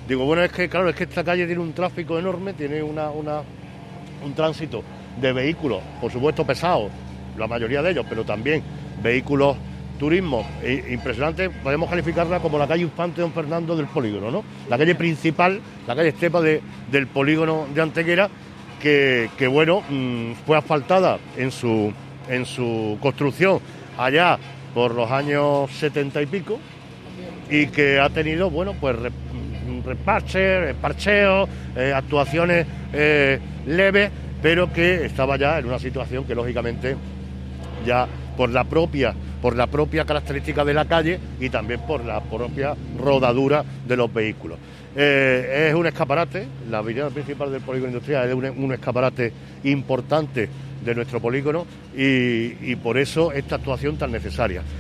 Digo, bueno, es que claro, es que esta calle tiene un tráfico enorme, tiene un tránsito de vehículos, por supuesto pesados, la mayoría de ellos, pero también vehículos turismo impresionante. Podemos calificarla como la calle Infante Don Fernando del polígono, ¿no? La calle principal, la calle Estepa del polígono de Antequera, que bueno, fue asfaltada en su construcción allá por los años 70 y pico, y que ha tenido, bueno, pues reparches, parcheos, actuaciones leves, pero que estaba ya en una situación que lógicamente ya por la propia característica de la calle y también por la propia rodadura de los vehículos. Es un escaparate, la avenida principal del polígono industrial es un escaparate importante de nuestro polígono y por eso esta actuación tan necesaria.